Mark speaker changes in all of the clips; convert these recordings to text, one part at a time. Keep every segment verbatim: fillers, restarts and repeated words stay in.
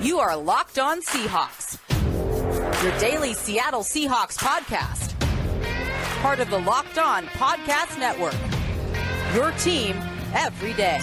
Speaker 1: You are Locked On Seahawks, your daily Seattle Seahawks podcast. Part of the Locked On Podcast Network, your team every day.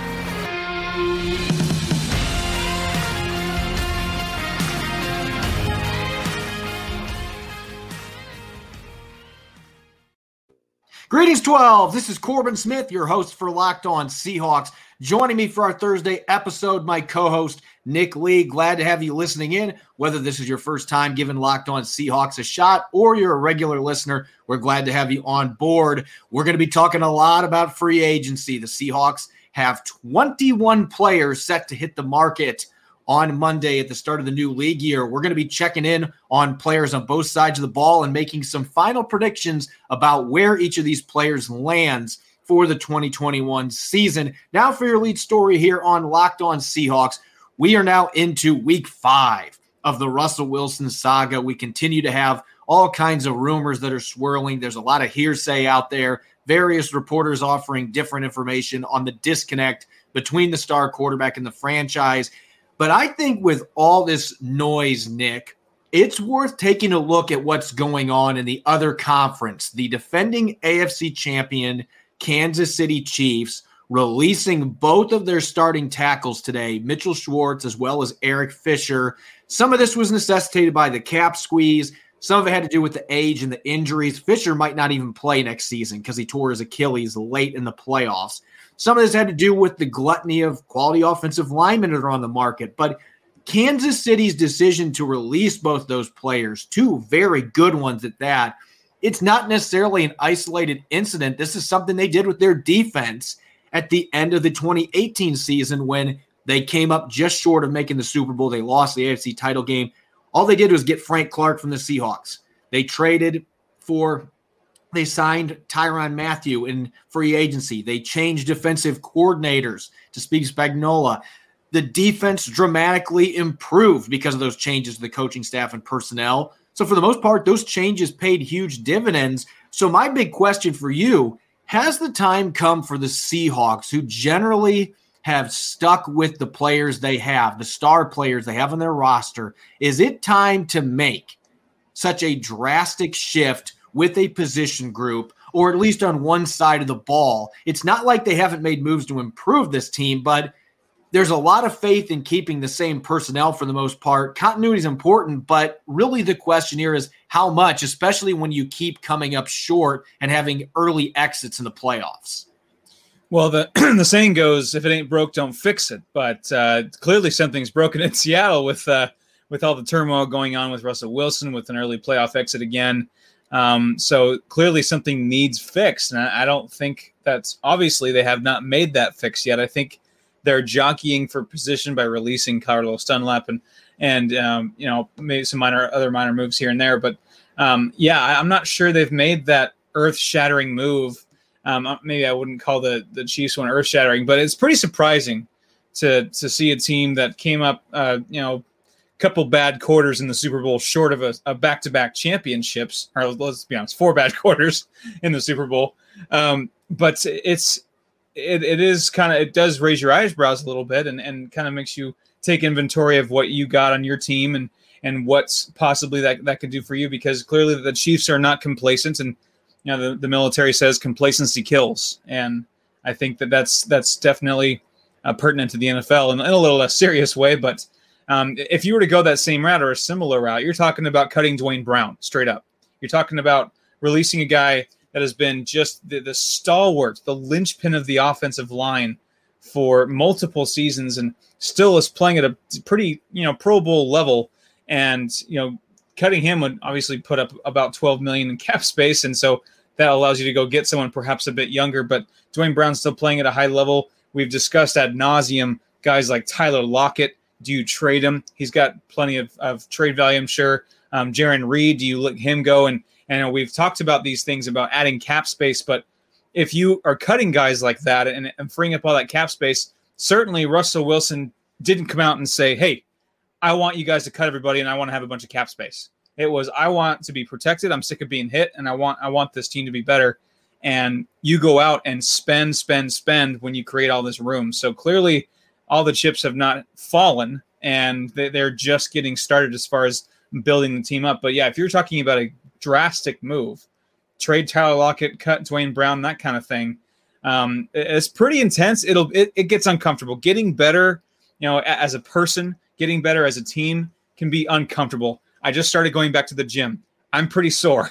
Speaker 2: Greetings, twelve. This is Corbin Smith, your host for Locked On Seahawks. Joining me for our Thursday episode, my co-host, Nick Lee. Glad to have you listening in. Whether this is your first time giving Locked On Seahawks a shot or you're a regular listener, we're glad to have you on board. We're going to be talking a lot about free agency. The Seahawks have twenty-one players set to hit the market on Monday at the start of the new league year. We're going to be checking in on players on both sides of the ball and making some final predictions about where each of these players lands for the twenty twenty-one season. Now for your lead story here on Locked On Seahawks. We are now into week five of the Russell Wilson saga. We continue to have all kinds of rumors that are swirling. There's a lot of hearsay out there, various reporters offering different information on the disconnect between the star quarterback and the franchise. But I think with all this noise, Nick, it's worth taking a look at what's going on in the other conference. The defending A F C champion Kansas City Chiefs releasing both of their starting tackles today, Mitchell Schwartz as well as Eric Fisher. Some of this was necessitated by the cap squeeze. Some of it had to do with the age and the injuries. Fisher might not even play next season because he tore his Achilles late in the playoffs. Some of this had to do with the gluttony of quality offensive linemen that are on the market. But Kansas City's decision to release both those players, two very good ones at that, it's not necessarily an isolated incident. This is something they did with their defense at the end of the twenty eighteen season when they came up just short of making the Super Bowl. They lost the A F C title game. All they did was get Frank Clark from the Seahawks. They traded for, they signed Tyrann Mathieu in free agency. They changed defensive coordinators to Steve Spagnuolo. The defense dramatically improved because of those changes to the coaching staff and personnel. So for the most part, those changes paid huge dividends. So my big question for you, has the time come for the Seahawks, who generally have stuck with the players they have, the star players they have on their roster, is it time to make such a drastic shift with a position group, or at least on one side of the ball? It's not like they haven't made moves to improve this team, but there's a lot of faith in keeping the same personnel for the most part. Continuity is important, but really the question here is how much, especially when you keep coming up short and having early exits in the playoffs.
Speaker 3: Well, the the saying goes, if it ain't broke, don't fix it. But uh, clearly something's broken in Seattle with uh, with all the turmoil going on with Russell Wilson, with an early playoff exit again. Um, so clearly something needs fixed. And I, I don't think that's, obviously they have not made that fix yet. I think they're jockeying for position by releasing Carlos Dunlap and, and um, you know, maybe some minor other minor moves here and there. But, um, yeah, I, I'm not sure they've made that earth-shattering move. Um, maybe I wouldn't call the, the Chiefs one earth-shattering, but it's pretty surprising to to see a team that came up, uh, you know, a couple bad quarters in the Super Bowl short of a, a back-to-back championships, or let's be honest, four bad quarters in the Super Bowl. Um, but it's It, it is kind of, it does raise your eyebrows a little bit and, and kind of makes you take inventory of what you got on your team and, and what's possibly that, that could do for you, because clearly the Chiefs are not complacent, and, you know, the, the military says complacency kills. And I think that that's, that's definitely uh, pertinent to the N F L in, in a little less serious way. But um, if you were to go that same route or a similar route, you're talking about cutting Dwayne Brown straight up. You're talking about releasing a guy that has been just the, the stalwart, the linchpin of the offensive line for multiple seasons, and still is playing at a pretty, you know, Pro Bowl level. And, you know, cutting him would obviously put up about twelve million dollars in cap space. And so that allows you to go get someone perhaps a bit younger, but Dwayne Brown's still playing at a high level. We've discussed ad nauseum guys like Tyler Lockett. Do you trade him? He's got plenty of, of trade value, I'm sure. Um, Jaron Reed, do you let him go? And, and we've talked about these things about adding cap space, but if you are cutting guys like that and, and freeing up all that cap space, certainly Russell Wilson didn't come out and say, hey, I want you guys to cut everybody and I want to have a bunch of cap space. It was, I want to be protected. I'm sick of being hit, and I want I want this team to be better. And you go out and spend, spend, spend when you create all this room. So clearly all the chips have not fallen, and they, they're just getting started as far as building the team up. But yeah, if you're talking about a drastic move, trade Tyler Lockett, cut Dwayne Brown, that kind of thing, um, it's pretty intense. It'll it, it gets uncomfortable. Getting better, you know, as a person, getting better as a team can be uncomfortable. I just started going back to the gym. I'm pretty sore,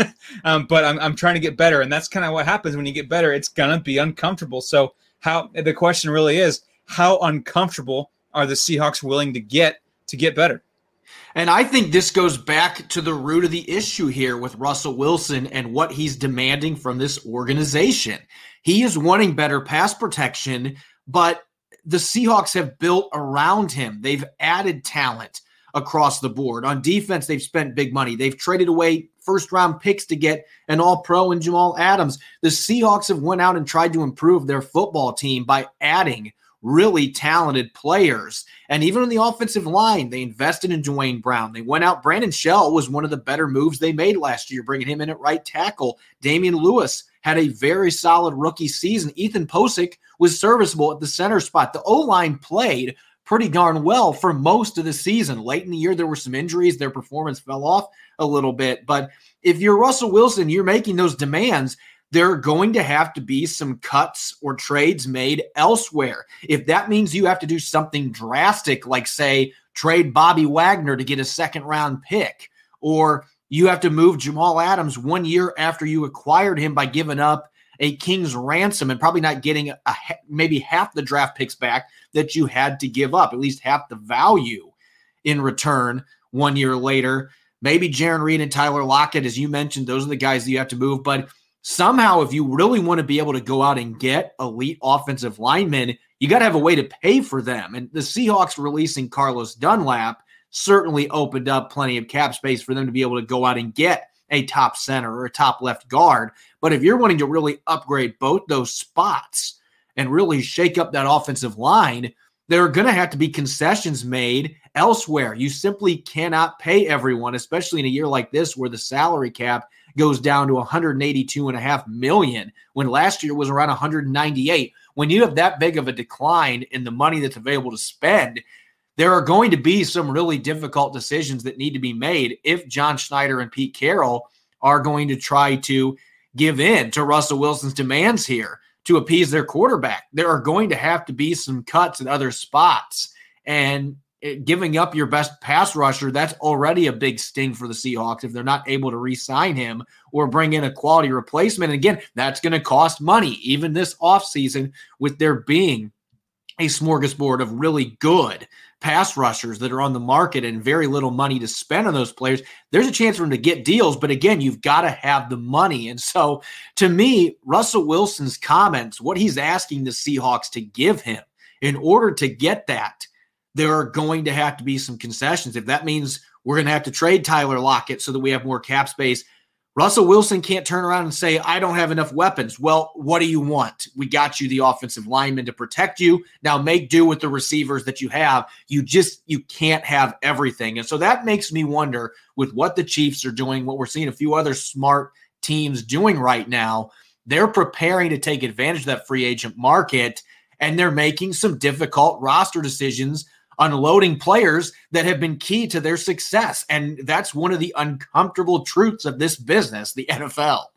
Speaker 3: um, but I'm I'm trying to get better, and that's kind of what happens when you get better. It's gonna be uncomfortable. So how the question really is, how uncomfortable are the Seahawks willing to get to get better?
Speaker 2: And I think this goes back to the root of the issue here with Russell Wilson and what he's demanding from this organization. He is wanting better pass protection, but the Seahawks have built around him. They've added talent across the board. On defense, they've spent big money. They've traded away first-round picks to get an all-pro in Jamal Adams. The Seahawks have went out and tried to improve their football team by adding really talented players. And even on the offensive line, they invested in Dwayne Brown. They went out. Brandon Shell was one of the better moves they made last year, bringing him in at right tackle. Damian Lewis had a very solid rookie season. Ethan Posick was serviceable at the center spot. The O-line played pretty darn well for most of the season. Late in the year, there were some injuries. Their performance fell off a little bit. But if you're Russell Wilson, you're making those demands, there are going to have to be some cuts or trades made elsewhere. If that means you have to do something drastic, like, say, trade Bobby Wagner to get a second-round pick, or you have to move Jamal Adams one year after you acquired him by giving up a king's ransom and probably not getting a, maybe half the draft picks back that you had to give up, at least half the value in return one year later. Maybe Jarran Reed and Tyler Lockett, as you mentioned, those are the guys that you have to move. But somehow, if you really want to be able to go out and get elite offensive linemen, you got to have a way to pay for them. And the Seahawks releasing Carlos Dunlap certainly opened up plenty of cap space for them to be able to go out and get a top center or a top left guard. But if you're wanting to really upgrade both those spots and really shake up that offensive line, there are going to have to be concessions made elsewhere. You simply cannot pay everyone, especially in a year like this where the salary cap goes down to one hundred eighty-two point five million dollars when last year was around one hundred ninety-eight. When you have that big of a decline in the money that's available to spend, there are going to be some really difficult decisions that need to be made if John Schneider and Pete Carroll are going to try to give in to Russell Wilson's demands here to appease their quarterback. There are going to have to be some cuts at other spots. And giving up your best pass rusher, that's already a big sting for the Seahawks if they're not able to re-sign him or bring in a quality replacement. And again, that's going to cost money, even this offseason, with there being a smorgasbord of really good pass rushers that are on the market and very little money to spend on those players. There's a chance for them to get deals, but again, you've got to have the money. And so to me, Russell Wilson's comments, what he's asking the Seahawks to give him in order to get that, there are going to have to be some concessions. If that means we're going to have to trade Tyler Lockett so that we have more cap space, Russell Wilson can't turn around and say, I don't have enough weapons. Well, what do you want? We got you the offensive lineman to protect you. Now make do with the receivers that you have. You just, you can't have everything. And so that makes me wonder with what the Chiefs are doing, what we're seeing a few other smart teams doing right now, they're preparing to take advantage of that free agent market, and they're making some difficult roster decisions, unloading players that have been key to their success. And that's one of the uncomfortable truths of this business, the N F L.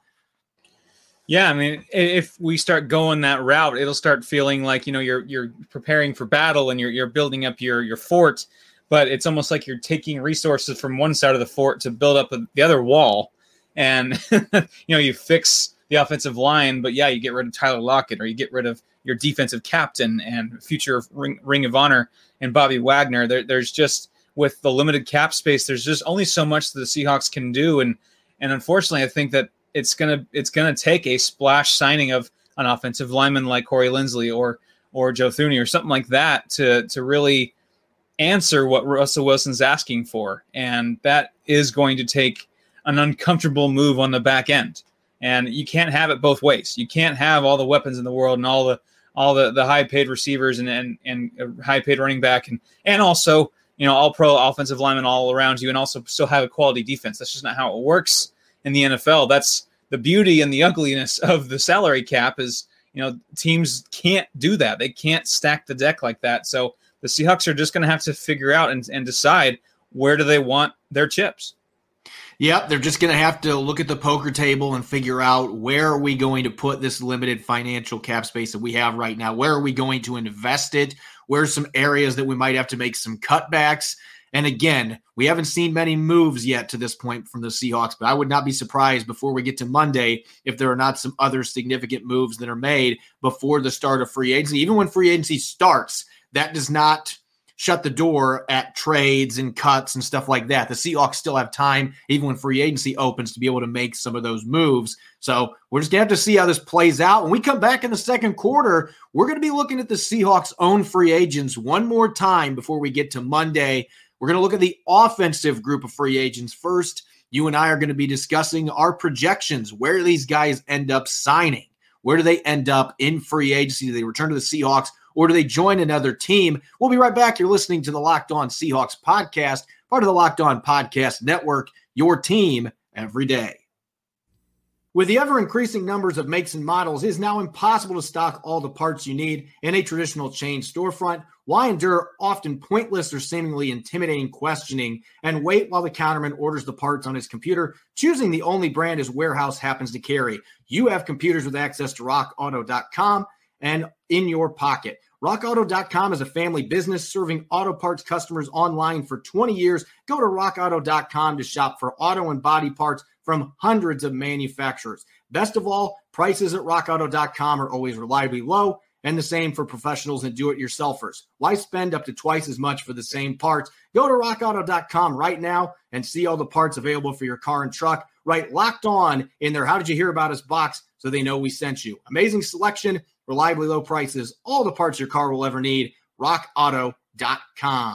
Speaker 3: Yeah, I mean, if we start going that route, it'll start feeling like, you know, you're you're preparing for battle and you're you're building up your your fort, but it's almost like you're taking resources from one side of the fort to build up the other wall. And, you know, you fix the offensive line, but yeah, you get rid of Tyler Lockett, or you get rid of your defensive captain and future Ring, Ring of Honor and Bobby Wagner. There, there's just, with the limited cap space, there's just only so much that the Seahawks can do. And, and unfortunately, I think that it's going to, it's going to take a splash signing of an offensive lineman like Corey Linsley or, or Joe Thuney or something like that to, to really answer what Russell Wilson's asking for. And that is going to take an uncomfortable move on the back end. And you can't have it both ways. You can't have all the weapons in the world and all the all the, the high-paid receivers and and, and a high-paid running back and and also, you know, all-pro offensive linemen all around you, and also still have a quality defense. That's just not how it works in the N F L. That's the beauty and the ugliness of the salary cap is, you know, teams can't do that. They can't stack the deck like that. So the Seahawks are just going to have to figure out and, and decide where do they want their chips.
Speaker 2: Yep, they're just going to have to look at the poker table and figure out where are we going to put this limited financial cap space that we have right now? Where are we going to invest it? Where are some areas that we might have to make some cutbacks? And again, we haven't seen many moves yet to this point from the Seahawks, but I would not be surprised before we get to Monday if there are not some other significant moves that are made before the start of free agency. Even when free agency starts, that does not shut the door at trades and cuts and stuff like that. The Seahawks still have time, even when free agency opens, to be able to make some of those moves. So we're just going to have to see how this plays out. When we come back in the second quarter, we're going to be looking at the Seahawks' own free agents one more time before we get to Monday. We're going to look at the offensive group of free agents first. You and I are going to be discussing our projections, where these guys end up signing. Where do they end up in free agency? Do they return to the Seahawks, or do they join another team? We'll be right back. You're listening to the Locked On Seahawks podcast, part of the Locked On Podcast Network, your team every day. With the ever-increasing numbers of makes and models, it is now impossible to stock all the parts you need in a traditional chain storefront. Why endure often pointless or seemingly intimidating questioning and wait while the counterman orders the parts on his computer, choosing the only brand his warehouse happens to carry? You have computers with access to rock auto dot com and in your pocket. rock auto dot com is a family business serving auto parts customers online for twenty years. Go to rock auto dot com to shop for auto and body parts from hundreds of manufacturers. Best of all, prices at rock auto dot com are always reliably low, and the same for professionals and do-it-yourselfers. Why spend up to twice as much for the same parts? Go to rock auto dot com right now and see all the parts available for your car and truck. Right, Locked On in their How Did You Hear About Us box so they know we sent you. Amazing selection, reliably low prices, all the parts your car will ever need. rock auto dot com.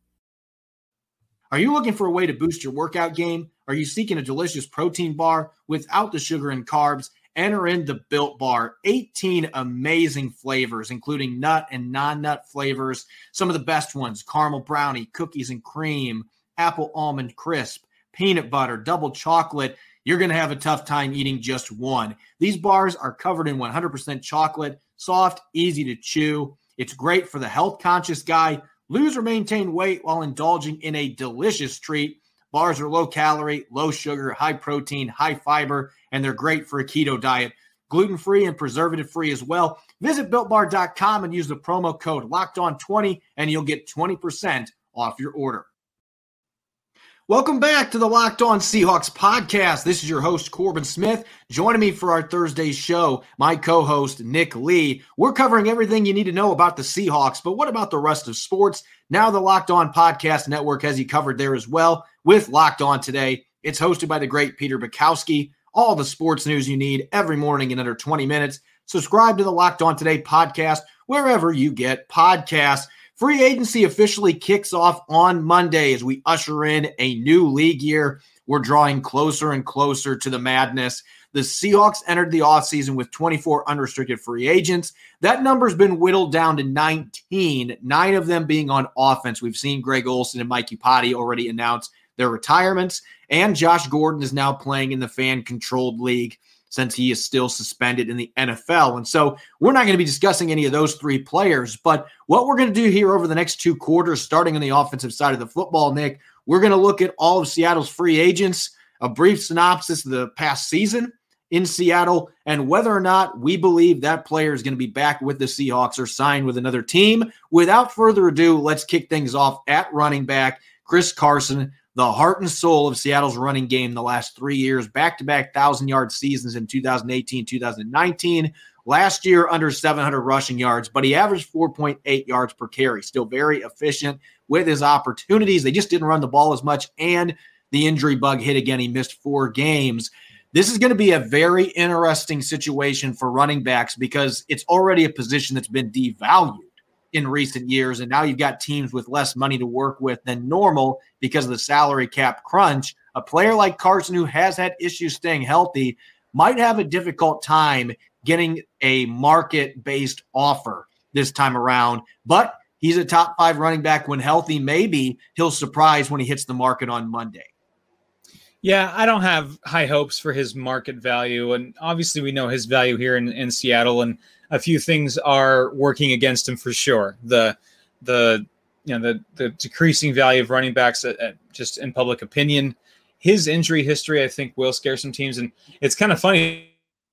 Speaker 2: Are you looking for a way to boost your workout game? Are you seeking a delicious protein bar without the sugar and carbs? Enter in the Built Bar. eighteen amazing flavors, including nut and non-nut flavors. Some of the best ones: caramel brownie, cookies and cream, apple almond crisp, peanut butter, double chocolate. You're going to have a tough time eating just one. These bars are covered in one hundred percent chocolate, soft, easy to chew. It's great for the health-conscious guy. Lose or maintain weight while indulging in a delicious treat. Bars are low-calorie, low-sugar, high-protein, high-fiber, and they're great for a keto diet. Gluten-free and preservative-free as well. Visit built bar dot com and use the promo code locked on twenty, and you'll get twenty percent off your order. Welcome back to the Locked On Seahawks podcast. This is your host, Corbin Smith. Joining me for our Thursday show, my co-host, Nick Lee. We're covering everything you need to know about the Seahawks, but what about the rest of sports? Now the Locked On Podcast Network has you covered there as well with Locked On Today. It's hosted by the great Peter Bukowski. All the sports news you need every morning in under twenty minutes. Subscribe to the Locked On Today podcast wherever you get podcasts. Free agency officially kicks off on Monday as we usher in a new league year. We're drawing closer and closer to the madness. The Seahawks entered the offseason with twenty-four unrestricted free agents. That number's been whittled down to nineteen, nine of them being on offense. We've seen Greg Olsen and Mike Iupati already announce their retirements, and Josh Gordon is now playing in the fan-controlled league since he is still suspended in the N F L. And so we're not going to be discussing any of those three players, but what we're going to do here over the next two quarters, starting on the offensive side of the football, Nick, we're going to look at all of Seattle's free agents, a brief synopsis of the past season in Seattle, and whether or not we believe that player is going to be back with the Seahawks or signed with another team. Without further ado, let's kick things off at running back. Chris Carson, the heart and soul of Seattle's running game the last three years, back-to-back one thousand-yard seasons in two thousand eighteen, two thousand nineteen. Last year, under seven hundred rushing yards, but he averaged four point eight yards per carry. Still very efficient with his opportunities. They just didn't run the ball as much, and the injury bug hit again. He missed four games. This is going to be a very interesting situation for running backs because it's already a position that's been devalued in recent years, and now you've got teams with less money to work with than normal because of the salary cap crunch. A player like Carson, who has had issues staying healthy, might have a difficult time getting a market-based offer this time around, but he's a top five running back when healthy. Maybe he'll surprise when he hits the market on Monday.
Speaker 3: Yeah, I don't have high hopes for his market value, and obviously we know his value here in, in Seattle, and a few things are working against him for sure. The the you know the the decreasing value of running backs at, at just in public opinion. His injury history, I think, will scare some teams, and it's kind of funny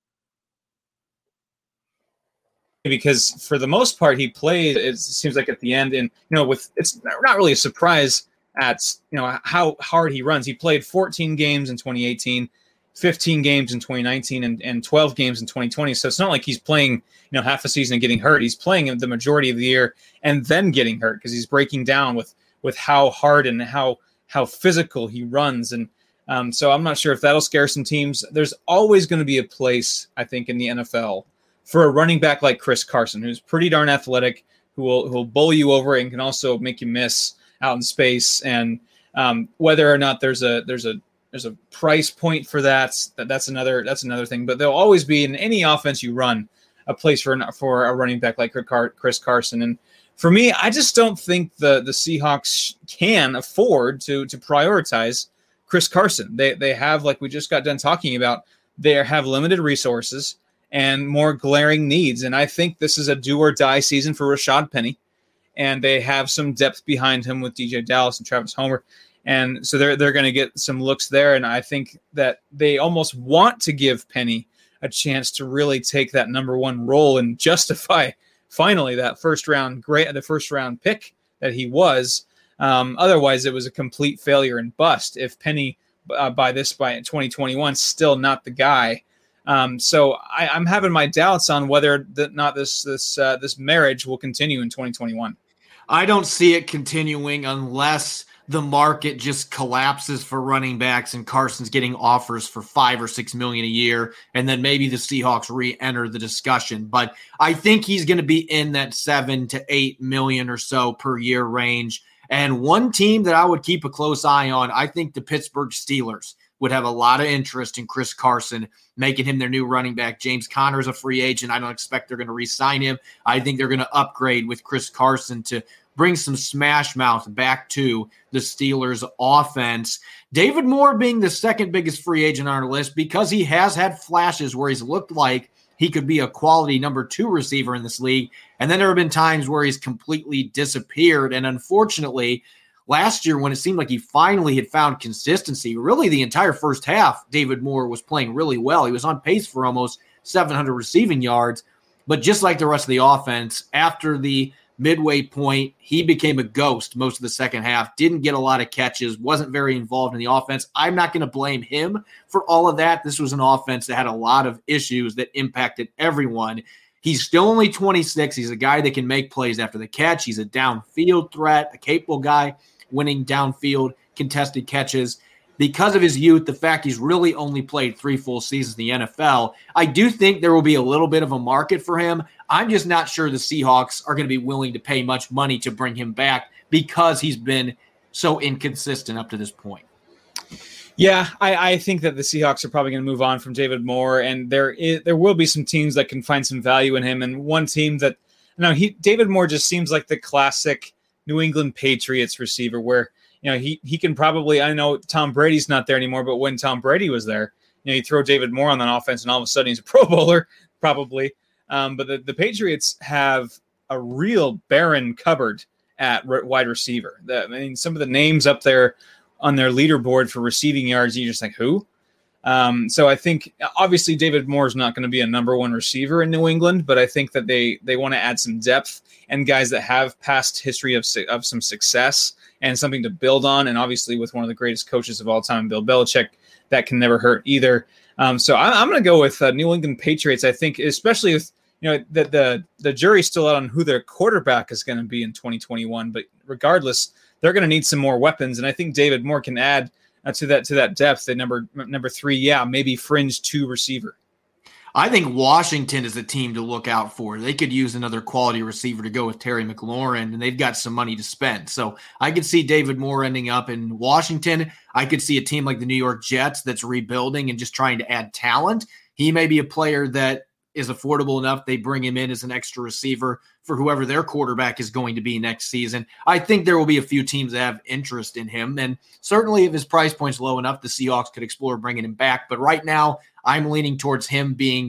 Speaker 3: because for the most part he played, it seems like at the end, and you know with it's not really a surprise at you know how hard he runs. He played fourteen games in twenty eighteen, fifteen games in twenty nineteen, and, and twelve games in twenty twenty. So it's not like he's playing you know half a season and getting hurt. He's playing the majority of the year and then getting hurt because he's breaking down with with how hard and how how physical he runs. And um, so I'm not sure if that'll scare some teams. There's always going to be a place, I think, in the N F L for a running back like Chris Carson, who's pretty darn athletic, who will who will bowl you over and can also make you miss out in space. And um, whether or not there's a there's a there's a price point for that, that's another that's another thing. But there'll always be in any offense you run a place for for a running back like Chris Carson. And for me, I just don't think the the Seahawks can afford to to prioritize Chris Carson. They they have, like we just got done talking about, they have limited resources and more glaring needs. And I think this is a do or die season for Rashad Penny. And they have some depth behind him with D J Dallas and Travis Homer. And so they're they're going to get some looks there. And I think that they almost want to give Penny a chance to really take that number one role and justify finally that first round great the first round pick that he was. Um, otherwise, it was a complete failure and bust if Penny uh, by this by twenty twenty-one still not the guy. Um, so I, I'm having my doubts on whether or not this this uh, this marriage will continue in twenty twenty-one.
Speaker 2: I don't see it continuing unless the market just collapses for running backs and Carson's getting offers for five or six million a year, and then maybe the Seahawks re-enter the discussion. But I think he's going to be in that seven to eight million or so per year range. And one team that I would keep a close eye on, I think the Pittsburgh Steelers would have a lot of interest in Chris Carson, making him their new running back. James Conner's a free agent. I don't expect they're going to re-sign him. I think they're going to upgrade with Chris Carson to bring some smash mouth back to the Steelers offense. David Moore being the second biggest free agent on our list because he has had flashes where he's looked like he could be a quality number two receiver in this league. And then there have been times where he's completely disappeared. And unfortunately, last year when it seemed like he finally had found consistency, really the entire first half, David Moore was playing really well. He was on pace for almost seven hundred receiving yards. But just like the rest of the offense, after the midway point, he became a ghost most of the second half, didn't get a lot of catches, wasn't very involved in the offense. I'm not going to blame him for all of that. This was an offense that had a lot of issues that impacted everyone. He's still only twenty-six. He's a guy that can make plays after the catch. He's a downfield threat, a capable guy winning downfield contested catches. Because of his youth, the fact he's really only played three full seasons in the N F L, I do think there will be a little bit of a market for him. I'm just not sure the Seahawks are going to be willing to pay much money to bring him back because he's been so inconsistent up to this point.
Speaker 3: Yeah, I, I think that the Seahawks are probably going to move on from David Moore, and there is, there will be some teams that can find some value in him. And one team that, no, he David Moore just seems like the classic New England Patriots receiver where, you know, he he can probably, I know Tom Brady's not there anymore, but when Tom Brady was there, you know, you throw David Moore on that offense and all of a sudden he's a Pro Bowler, probably. Um, but the, the Patriots have a real barren cupboard at re- wide receiver. The, I mean, some of the names up there on their leaderboard for receiving yards, you're just like, who? Um, so I think obviously David Moore is not going to be a number one receiver in New England, but I think that they they want to add some depth and guys that have past history of of some success and something to build on. And obviously with one of the greatest coaches of all time, Bill Belichick, that can never hurt either. Um, so I, I'm going to go with uh, New England Patriots. I think, especially with, you know, the, the, the jury's still out on who their quarterback is going to be in twenty twenty-one, but regardless, they're going to need some more weapons. And I think David Moore can add uh, to that, to that depth. The number, number three, yeah, maybe fringe two receiver.
Speaker 2: I think Washington is a team to look out for. They could use another quality receiver to go with Terry McLaurin, and they've got some money to spend. So I could see David Moore ending up in Washington. I could see a team like the New York Jets that's rebuilding and just trying to add talent. He may be a player that is affordable enough. They bring him in as an extra receiver for whoever their quarterback is going to be next season. I think there will be a few teams that have interest in him. And certainly if his price point's low enough, the Seahawks could explore bringing him back. But right now, I'm leaning towards him being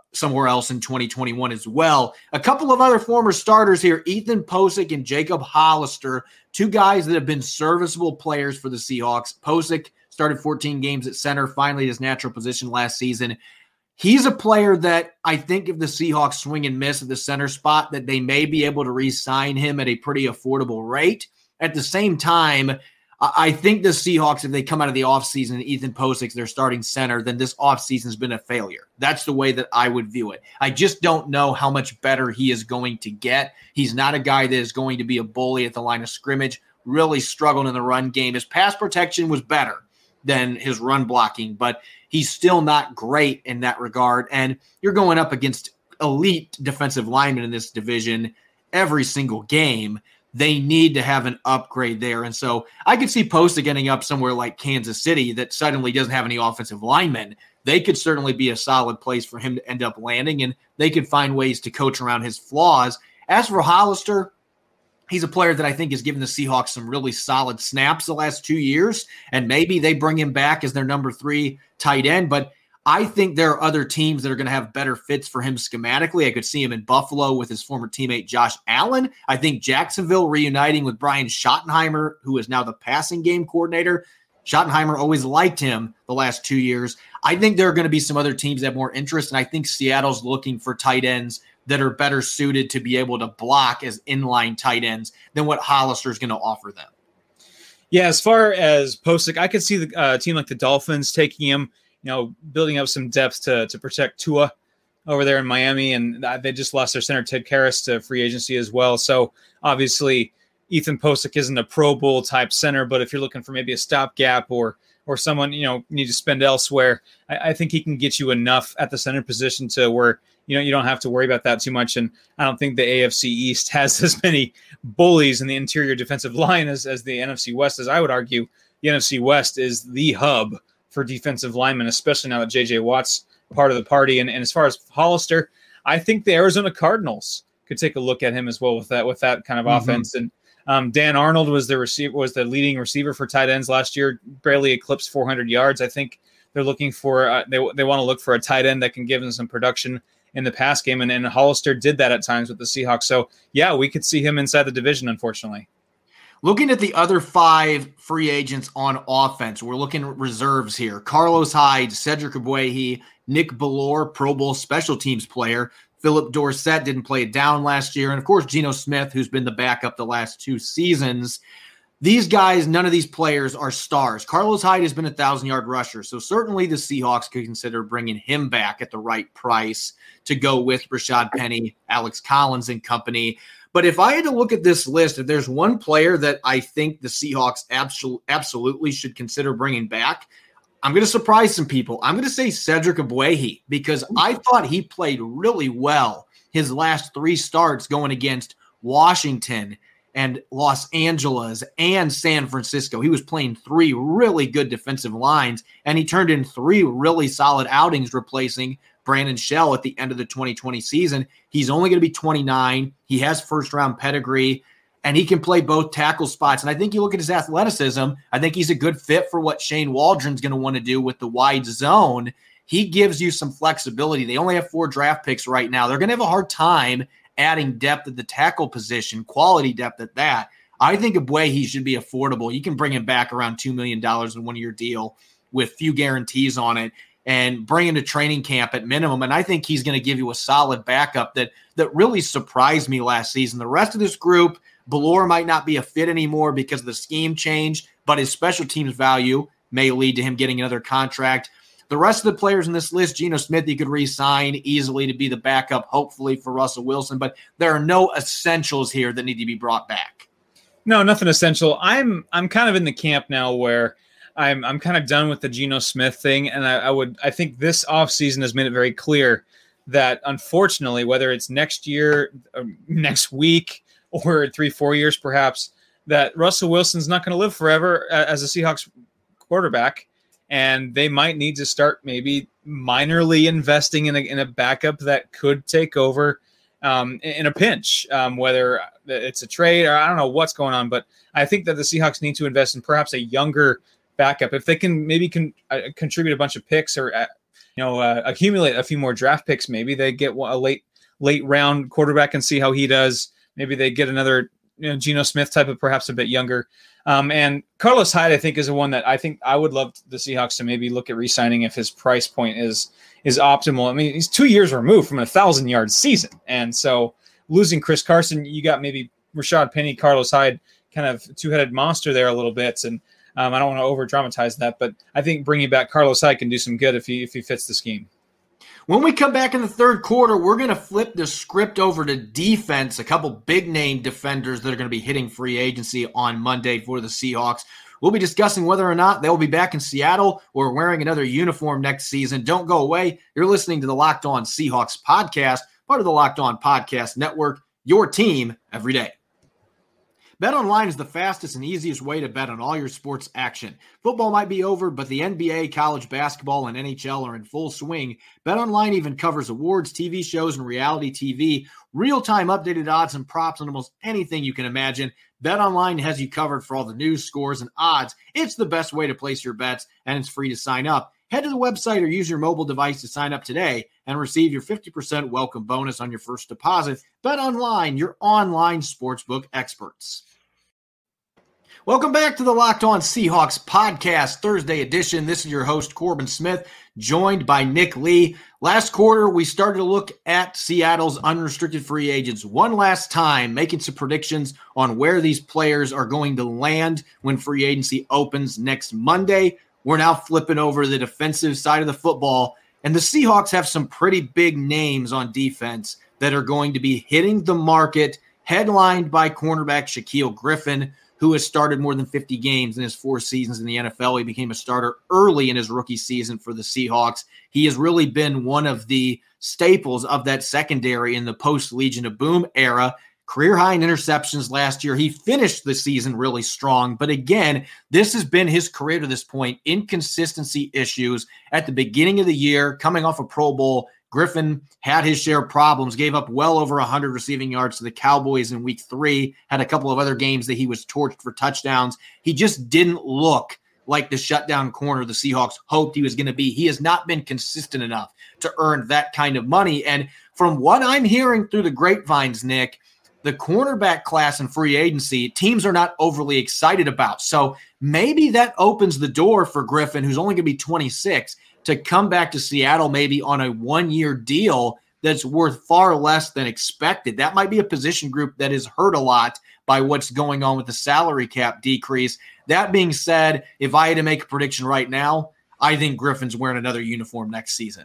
Speaker 2: somewhere else in twenty twenty-one as well. A couple of other former starters here, Ethan Posick and Jacob Hollister, two guys that have been serviceable players for the Seahawks. Posick started fourteen games at center, finally his natural position last season. He's a player that I think if the Seahawks swing and miss at the center spot, that they may be able to re-sign him at a pretty affordable rate. At the same time, I think the Seahawks, if they come out of the offseason and Ethan Posick's their starting center, then this offseason has been a failure. That's the way that I would view it. I just don't know how much better he is going to get. He's not a guy that is going to be a bully at the line of scrimmage, really struggled in the run game. His pass protection was better than his run blocking, but he's still not great in that regard. And you're going up against elite defensive linemen in this division every single game. They need to have an upgrade there. And so I could see Posick getting up somewhere like Kansas City that suddenly doesn't have any offensive linemen. They could certainly be a solid place for him to end up landing, and they could find ways to coach around his flaws. As for Hollister, he's a player that I think has given the Seahawks some really solid snaps the last two years, and maybe they bring him back as their number three tight end. But I think there are other teams that are going to have better fits for him schematically. I could see him in Buffalo with his former teammate Josh Allen. I think Jacksonville reuniting with Brian Schottenheimer, who is now the passing game coordinator. Schottenheimer always liked him the last two years. I think there are going to be some other teams that have more interest, and I think Seattle's looking for tight ends that are better suited to be able to block as inline tight ends than what Hollister is going to offer them.
Speaker 3: Yeah, as far as Posick, I could see the uh, team like the Dolphins taking him, you know, building up some depth to to protect Tua over there in Miami, and they just lost their center Ted Karras to free agency as well. So obviously Ethan Posick isn't a Pro Bowl type center, but if you're looking for maybe a stopgap or or someone, you know, need to spend elsewhere, I, I think he can get you enough at the center position to where, you know, you don't have to worry about that too much. And I don't think the A F C East has as many bullies in the interior defensive line as, as the N F C West, as I would argue the N F C West is the hub for defensive linemen, especially now that J J Watt's part of the party. And, and as far as Hollister, I think the Arizona Cardinals could take a look at him as well with that, with that kind of mm-hmm. offense. And um, Dan Arnold was the receiver, was the leading receiver for tight ends last year, barely eclipsed four hundred yards. I think they're looking for, uh, they, they want to look for a tight end that can give them some production in the pass game. And, and Hollister did that at times with the Seahawks. So yeah, we could see him inside the division, unfortunately.
Speaker 2: Looking at the other five free agents on offense, we're looking at reserves here. Carlos Hyde, Cedric Ogbuehi, Nick Bellore, Pro Bowl special teams player. Philip Dorsett didn't play it down last year. And, of course, Geno Smith, who's been the backup the last two seasons. These guys, none of these players are stars. Carlos Hyde has been a one thousand-yard rusher, so certainly the Seahawks could consider bringing him back at the right price to go with Rashad Penny, Alex Collins, and company. But if I had to look at this list, if there's one player that I think the Seahawks absol- absolutely should consider bringing back, I'm going to surprise some people. I'm going to say Cedric Ogbuehi, because I thought he played really well his last three starts going against Washington and Los Angeles and San Francisco. He was playing three really good defensive lines, and he turned in three really solid outings replacing Brandon Shell at the end of the twenty twenty season. He's only going to be twenty-nine. He has first-round pedigree, and he can play both tackle spots. And I think you look at his athleticism, I think he's a good fit for what Shane Waldron's going to want to do with the wide zone. He gives you some flexibility. They only have four draft picks right now. They're going to have a hard time adding depth at the tackle position, quality depth at that. I think Ogbuehi should be affordable. You can bring him back around two million dollars in one-year deal with few guarantees on it, and bring him to training camp at minimum. And I think he's going to give you a solid backup that that really surprised me last season. The rest of this group, Bellore might not be a fit anymore because of the scheme change, but his special teams value may lead to him getting another contract. The rest of the players in this list, Geno Smith, he could re-sign easily to be the backup, hopefully, for Russell Wilson. But there are no essentials here that need to be brought back.
Speaker 3: No, nothing essential. I'm I'm kind of in the camp now where I'm I'm kind of done with the Geno Smith thing, and I, I would I think this offseason has made it very clear that, unfortunately, whether it's next year, uh, next week, or three, four years perhaps, that Russell Wilson's not going to live forever as a Seahawks quarterback, and they might need to start maybe minorly investing in a, in a backup that could take over um, in a pinch, um, whether it's a trade or I don't know what's going on, but I think that the Seahawks need to invest in perhaps a younger backup. If they can maybe can uh, contribute a bunch of picks or uh, you know, uh, accumulate a few more draft picks. Maybe they get a late late round quarterback and see how he does. Maybe they get another, you know, Geno Smith type of perhaps a bit younger. Um, and Carlos Hyde, I think, is the one that I think I would love the Seahawks to maybe look at re-signing if his price point is is optimal. I mean, he's two years removed from a thousand yard season, and so losing Chris Carson, you got maybe Rashad Penny, Carlos Hyde, kind of two-headed monster there a little bit, and um, I don't want to over dramatize that, but I think bringing back Carlos Hyde can do some good if he if he fits the scheme.
Speaker 2: When we come back in the third quarter, we're going to flip the script over to defense, a couple big-name defenders that are going to be hitting free agency on Monday for the Seahawks. We'll be discussing whether or not they'll be back in Seattle or wearing another uniform next season. Don't go away. You're listening to the Locked On Seahawks podcast, part of the Locked On Podcast Network, your team every day. BetOnline is the fastest and easiest way to bet on all your sports action. Football might be over, but the N B A, college basketball, and N H L are in full swing. BetOnline even covers awards, T V shows, and reality T V. Real-time updated odds and props on almost anything you can imagine. BetOnline has you covered for all the news, scores, and odds. It's the best way to place your bets, and it's free to sign up. Head to the website or use your mobile device to sign up today and receive your fifty percent welcome bonus on your first deposit. BetOnline, your online sportsbook experts. Welcome back to the Locked On Seahawks podcast, Thursday edition. This is your host, Corbin Smith, joined by Nick Lee. Last quarter, we started to look at Seattle's unrestricted free agents one last time, making some predictions on where these players are going to land when free agency opens next Monday. We're now flipping over to the defensive side of the football, and the Seahawks have some pretty big names on defense that are going to be hitting the market, headlined by cornerback Shaquill Griffin, who has started more than fifty games in his four seasons in the N F L. He became a starter early in his rookie season for the Seahawks. He has really been one of the staples of that secondary in the post-Legion of Boom era. Career high in interceptions last year. He finished the season really strong. But again, this has been his career to this point. Inconsistency issues at the beginning of the year, coming off a Pro Bowl. Griffin had his share of problems, gave up well over one hundred receiving yards to the Cowboys in week three, had a couple of other games that he was torched for touchdowns. He just didn't look like the shutdown corner the Seahawks hoped he was going to be. He has not been consistent enough to earn that kind of money. And from what I'm hearing through the grapevines, Nick, the cornerback class in free agency, teams are not overly excited about. So maybe that opens the door for Griffin, who's only going to be twenty-six, to come back to Seattle maybe on a one-year deal that's worth far less than expected. That might be a position group that is hurt a lot by what's going on with the salary cap decrease. That being said, if I had to make a prediction right now, I think Griffin's wearing another uniform next season.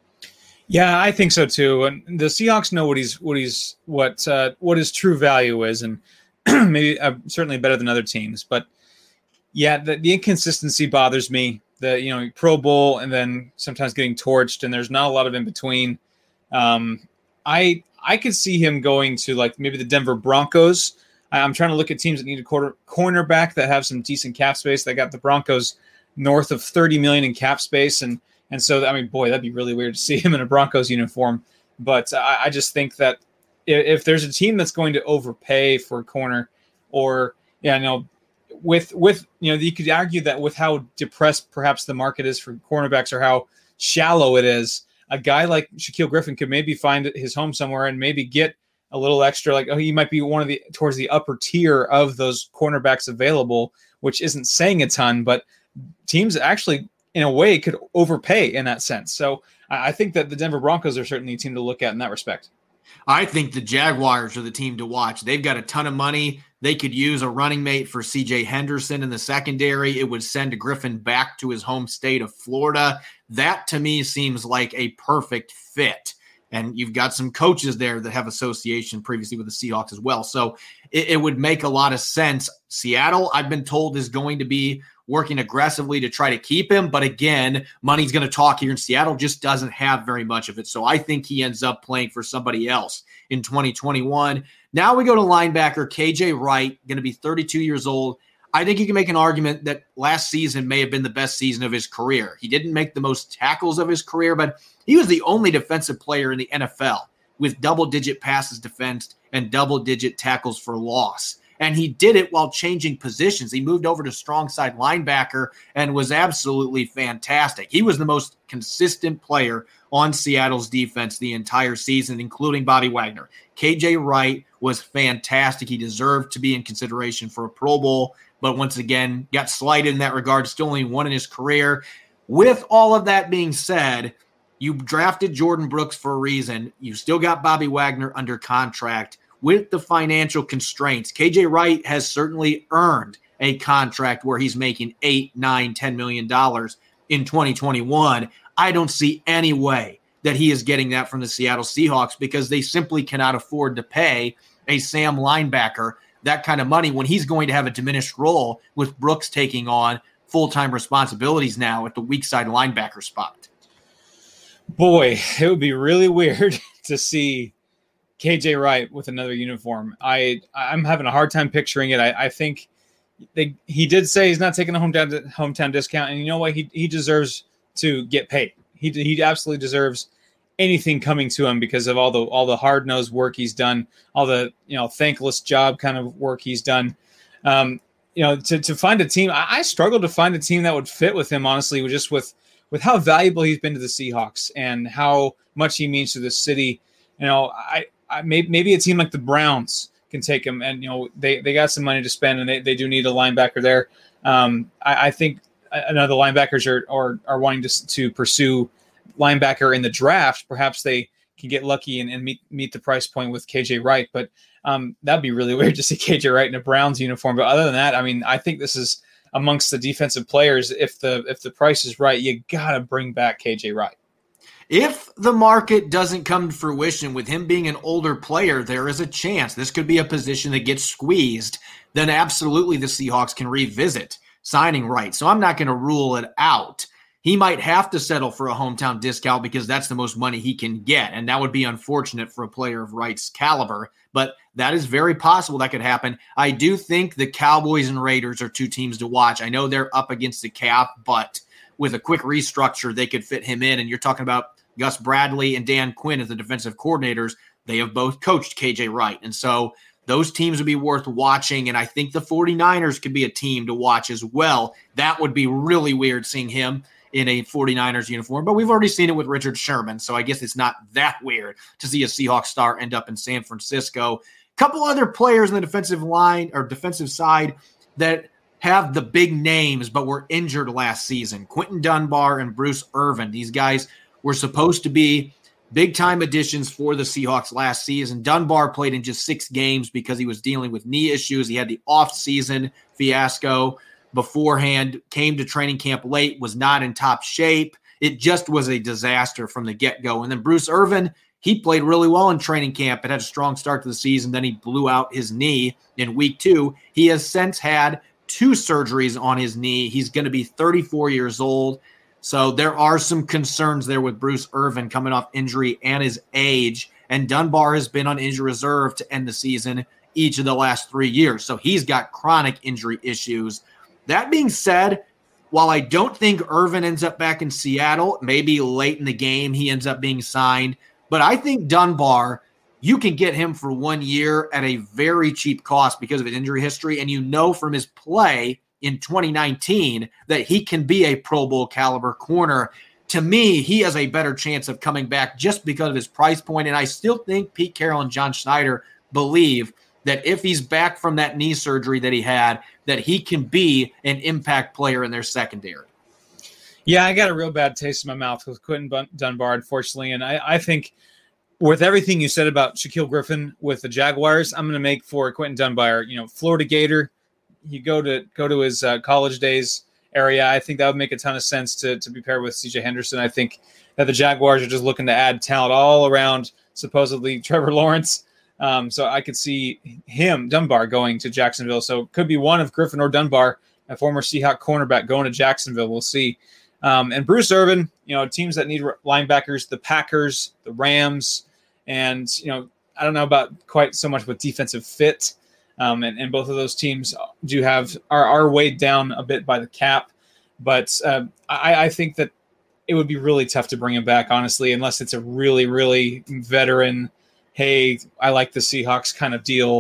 Speaker 3: Yeah, I think so too. And the Seahawks know what he's what he's what uh, what his true value is, and maybe uh, certainly better than other teams. But yeah, the, the inconsistency bothers me. The you know Pro Bowl and then sometimes getting torched, and there's not a lot of in between. Um, I I could see him going to like maybe the Denver Broncos. I, I'm trying to look at teams that need a quarter cornerback that have some decent cap space. They got the Broncos north of thirty million in cap space, and and so I mean, boy, that'd be really weird to see him in a Broncos uniform. But I, I just think that if, if there's a team that's going to overpay for a corner, or yeah, no. With with you know, you could argue that with how depressed perhaps the market is for cornerbacks or how shallow it is, a guy like Shaquill Griffin could maybe find his home somewhere and maybe get a little extra. Like, oh, he might be one of the towards the upper tier of those cornerbacks available, which isn't saying a ton, but teams actually, in a way, could overpay in that sense. So I think that the Denver Broncos are certainly a team to look at in that respect.
Speaker 2: I think the Jaguars are the team to watch. They've got a ton of money. They could use a running mate for C J Henderson in the secondary. It would send Griffin back to his home state of Florida. That, to me, seems like a perfect fit. And you've got some coaches there that have association previously with the Seahawks as well. So it, it would make a lot of sense. Seattle, I've been told, is going to be working aggressively to try to keep him. But again, money's going to talk here, and Seattle just doesn't have very much of it. So I think he ends up playing for somebody else in twenty twenty-one. Now we go to linebacker K J Wright, going to be thirty-two years old. I think you can make an argument that last season may have been the best season of his career. He didn't make the most tackles of his career, but he was the only defensive player in the N F L with double-digit passes defensed and double-digit tackles for loss. And he did it while changing positions. He moved over to strong side linebacker and was absolutely fantastic. He was the most consistent player on Seattle's defense the entire season, including Bobby Wagner. K J Wright was fantastic. He deserved to be in consideration for a Pro Bowl, but once again, got slighted in that regard. Still only one in his career. With all of that being said, you drafted Jordan Brooks for a reason. You still got Bobby Wagner under contract. With the financial constraints, K J Wright has certainly earned a contract where he's making eight, nine, ten million dollars in twenty twenty-one. I don't see any way that he is getting that from the Seattle Seahawks because they simply cannot afford to pay a Sam linebacker that kind of money when he's going to have a diminished role with Brooks taking on full-time responsibilities now at the weak side linebacker spot.
Speaker 3: Boy, it would be really weird to see K J Wright with another uniform. I, I'm having a hard time picturing it. I, I think they, he did say he's not taking a hometown hometown discount, and you know what? He he deserves to get paid. He he absolutely deserves anything coming to him because of all the all the hard-nosed work he's done, all the you know thankless job kind of work he's done. Um, you know, to to find a team, I, I struggled to find a team that would fit with him. Honestly, just with with how valuable he's been to the Seahawks and how much he means to the city. You know, I. I, maybe, maybe a team like the Browns can take him, and you know they, they got some money to spend, and they, they do need a linebacker there. Um, I, I think another linebackers are, are are wanting to to pursue linebacker in the draft. Perhaps they can get lucky and, and meet meet the price point with K J Wright, but um, that'd be really weird to see K J Wright in a Browns uniform. But other than that, I mean, I think this is amongst the defensive players. If the if the price is right, you gotta bring back K J Wright.
Speaker 2: If the market doesn't come to fruition with him being an older player, there is a chance this could be a position that gets squeezed. Then absolutely the Seahawks can revisit signing Wright. So I'm not going to rule it out. He might have to settle for a hometown discount because that's the most money he can get. And that would be unfortunate for a player of Wright's caliber. But that is very possible that could happen. I do think the Cowboys and Raiders are two teams to watch. I know they're up against the cap, but with a quick restructure, they could fit him in. And you're talking about Gus Bradley and Dan Quinn as the defensive coordinators. They have both coached K J Wright. And so those teams would be worth watching. And I think the 49ers could be a team to watch as well. That would be really weird seeing him in a 49ers uniform. But we've already seen it with Richard Sherman. So I guess it's not that weird to see a Seahawks star end up in San Francisco. A couple other players in the defensive line or defensive side that have the big names but were injured last season. Quentin Dunbar and Bruce Irvin. These guys were supposed to be big-time additions for the Seahawks last season. Dunbar played in just six games because he was dealing with knee issues. He had the off-season fiasco beforehand, came to training camp late, was not in top shape. It just was a disaster from the get-go. And then Bruce Irvin, he played really well in training camp. It had a strong start to the season. Then he blew out his knee in week two. He has since had two surgeries on his knee. He's going to be thirty-four years old. So there are some concerns there with Bruce Irvin coming off injury and his age. And Dunbar has been on injury reserve to end the season each of the last three years. So he's got chronic injury issues. That being said, while I don't think Irvin ends up back in Seattle, maybe late in the game he ends up being signed. But I think Dunbar, you can get him for one year at a very cheap cost because of his injury history. And you know from his play in twenty nineteen that he can be a Pro Bowl caliber corner. To me, he has a better chance of coming back just because of his price point. And I still think Pete Carroll and John Schneider believe that if he's back from that knee surgery that he had, that he can be an impact player in their secondary.
Speaker 3: Yeah, I got a real bad taste in my mouth with Quentin Dunbar, unfortunately. And I, I think with everything you said about Shaquille Griffin with the Jaguars, I'm going to make for Quentin Dunbar, you know, Florida Gator. You go to go to his uh, college days area. I think that would make a ton of sense to to be paired with C J Henderson. I think that the Jaguars are just looking to add talent all around, supposedly Trevor Lawrence. Um, so I could see him, Dunbar, going to Jacksonville. So it could be one of Griffin or Dunbar, a former Seahawk cornerback, going to Jacksonville. We'll see. Um, and Bruce Irvin, you know, teams that need linebackers, the Packers, the Rams, and, you know, I don't know about quite so much with defensive fit. Um, and, and both of those teams do have are, are weighed down a bit by the cap. But uh, I, I think that it would be really tough to bring him back, honestly, unless it's a really, really veteran, hey, I like the Seahawks kind of deal.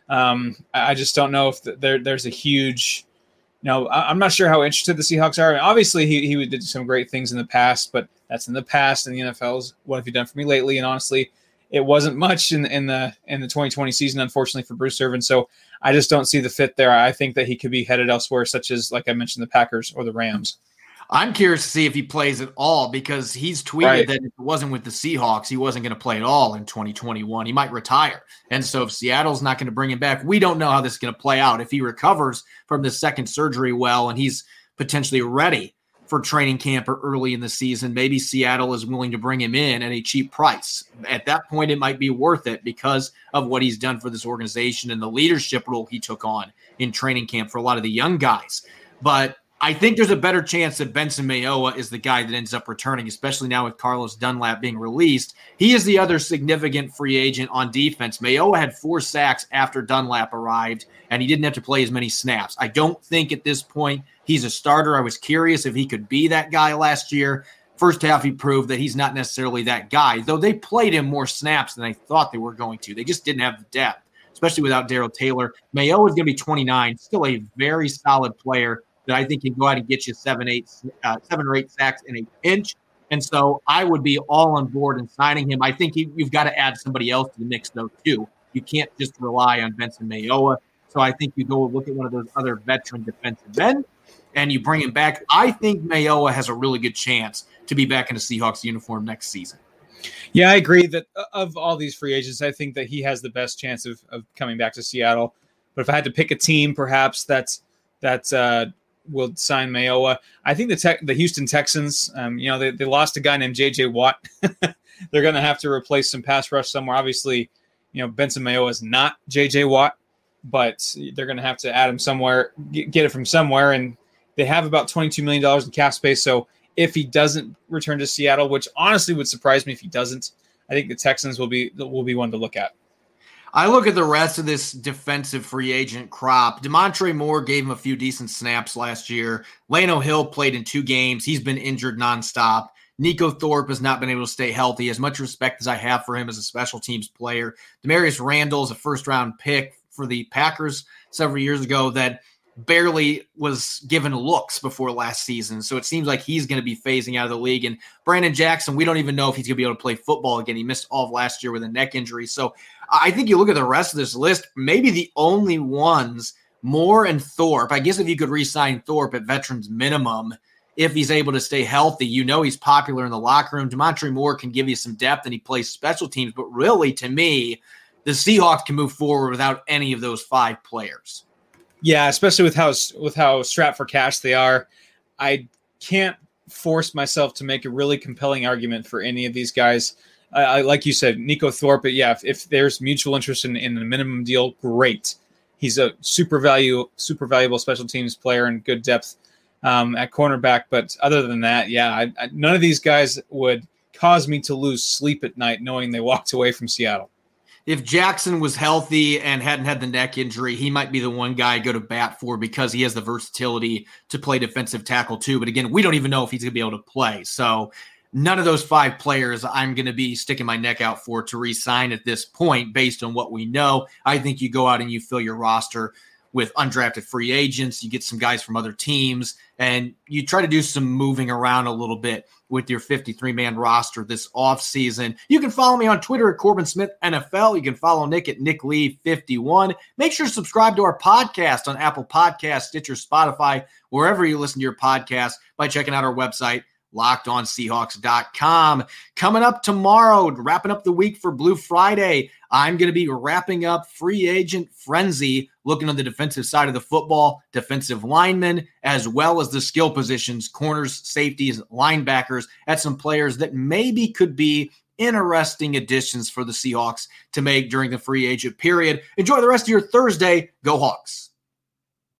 Speaker 3: Um, I just don't know if there there's a huge, you know, I'm not sure how interested the Seahawks are. Obviously, he he did some great things in the past, but that's in the past. And the N F L's what have you done for me lately? And honestly, it wasn't much in in the in the twenty twenty season, unfortunately for Bruce Irvin. So I just don't see the fit there. I think that he could be headed elsewhere, such as, like I mentioned, the Packers or the Rams.
Speaker 2: I'm curious to see if he plays at all, because he's tweeted right. that if it wasn't with the Seahawks, he wasn't going to play at all in twenty twenty-one. He might retire. And so if Seattle's not going to bring him back, we don't know how this is going to play out. If he recovers from the second surgery well and he's potentially ready for training camp or early in the season, maybe Seattle is willing to bring him in at a cheap price. At that point, it might be worth it because of what he's done for this organization and the leadership role he took on in training camp for a lot of the young guys. But I think there's a better chance that Benson Mayowa is the guy that ends up returning, especially now with Carlos Dunlap being released. He is the other significant free agent on defense. Mayowa had four sacks after Dunlap arrived, and he didn't have to play as many snaps. I don't think at this point he's a starter. I was curious if he could be that guy last year. First half, he proved that he's not necessarily that guy, though they played him more snaps than they thought they were going to. They just didn't have the depth, especially without Darrell Taylor. Mayowa is going to be twenty-nine, still a very solid player that I think can go out and get you seven, eight, uh, seven or eight sacks in a pinch. And so I would be all on board in signing him. I think he, you've got to add somebody else to the mix, though, too. You can't just rely on Benson Mayowa. So I think you go look at one of those other veteran defensive men and you bring him back. I think Mayowa has a really good chance to be back in a Seahawks uniform next season.
Speaker 3: Yeah, I agree that of all these free agents, I think that he has the best chance of, of coming back to Seattle. But if I had to pick a team, perhaps that's that's uh, – will sign Mayowa. I think the tech, the Houston Texans, um, you know, they, they lost a guy named J J Watt. They're going to have to replace some pass rush somewhere. Obviously, you know, Benson Mayowa is not J J Watt, but they're going to have to add him somewhere, get, get it from somewhere. And they have about twenty-two million dollars in cap space. So if he doesn't return to Seattle, which honestly would surprise me if he doesn't, I think the Texans will be, will be one to look at.
Speaker 2: I look at the rest of this defensive free agent crop. Demontre Moore gave him a few decent snaps last year. Lano Hill played in two games. He's been injured nonstop. Nico Thorpe has not been able to stay healthy. As much respect as I have for him as a special teams player, Demarius Randall is a first-round pick for the Packers several years ago that barely was given looks before last season. So it seems like he's going to be phasing out of the league. And Brandon Jackson, we don't even know if he's going to be able to play football again. He missed all of last year with a neck injury. So I think you look at the rest of this list, maybe the only ones, Moore and Thorpe. I guess if you could re-sign Thorpe at veterans minimum, if he's able to stay healthy, you know he's popular in the locker room. Demontre Moore can give you some depth and he plays special teams. But really, to me, the Seahawks can move forward without any of those five players.
Speaker 3: Yeah, especially with how with how strapped for cash they are. I can't force myself to make a really compelling argument for any of these guys. I, I like you said, Nico Thorpe, but yeah, if, if there's mutual interest in, in a minimum deal, great. He's a super value, super valuable special teams player and good depth um, at cornerback. But other than that, yeah, I, I, none of these guys would cause me to lose sleep at night knowing they walked away from Seattle.
Speaker 2: If Jackson was healthy and hadn't had the neck injury, he might be the one guy I go to bat for because he has the versatility to play defensive tackle too. But again, we don't even know if he's going to be able to play. So none of those five players I'm going to be sticking my neck out for to re-sign at this point based on what we know. I think you go out and you fill your roster with undrafted free agents. You get some guys from other teams, and you try to do some moving around a little bit with your fifty-three man roster this offseason. You can follow me on Twitter at Corbin Smith N F L. You can follow Nick at Nick Lee fifty-one. Make sure to subscribe to our podcast on Apple Podcasts, Stitcher, Spotify, wherever you listen to your podcast by checking out our website, locked on seahawks dot com. Coming up tomorrow, wrapping up the week for Blue Friday, I'm going to be wrapping up free agent frenzy, looking on the defensive side of the football, defensive linemen, as well as the skill positions, corners, safeties, linebackers, at some players that maybe could be interesting additions for the Seahawks to make during the free agent period. Enjoy the rest of your Thursday. Go Hawks.